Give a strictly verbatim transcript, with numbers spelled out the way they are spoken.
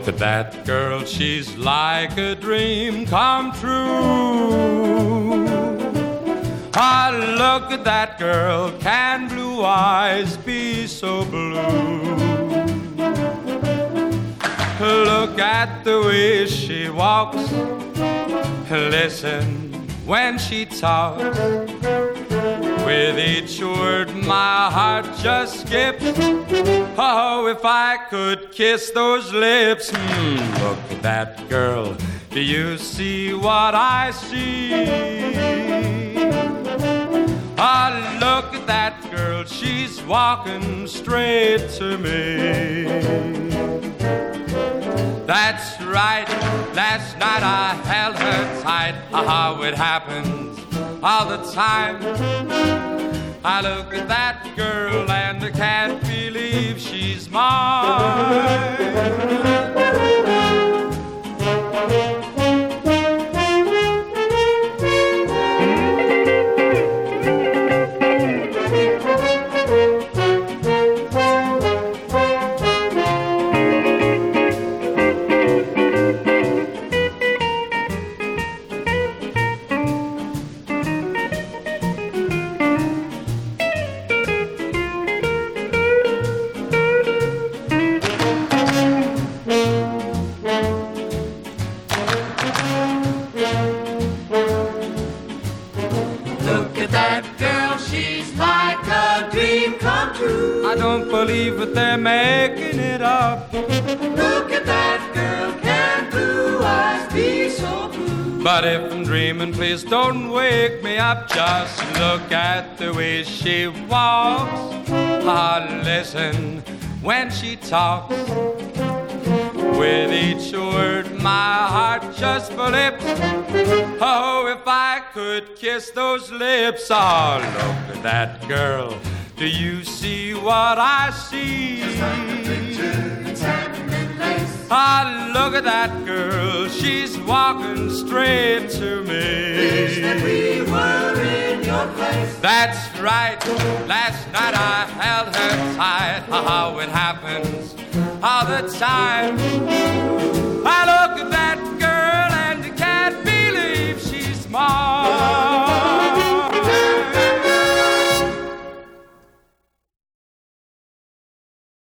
Look at that girl, she's like a dream come true. Ah, look at that girl, can blue eyes be so blue? Look at the way she walks, listen when she talks. With each word my heart just skips. Oh, if I could kiss those lips. mm, Look at that girl, do you see what I see? Ah, look at that girl, she's walking straight to me. That's right, last night I held her tight. How it happens all the time. I look at that girl and I can't believe she's mine. I don't believe that they're making it up. Look at that girl, can blue eyes be so blue? But if I'm dreaming, please don't wake me up. Just look at the way she walks. Ah, listen when she talks. With each word my heart just flips. Oh, if I could kiss those lips. Oh, look at that girl, do you see what I see? Just like a picture in satin and lace. Ah, look at that girl, she's walking straight to me. Wish that we were in your place. That's right, last night I held her tight. How it happens all the time. I look at that girl and I can't believe she's mine.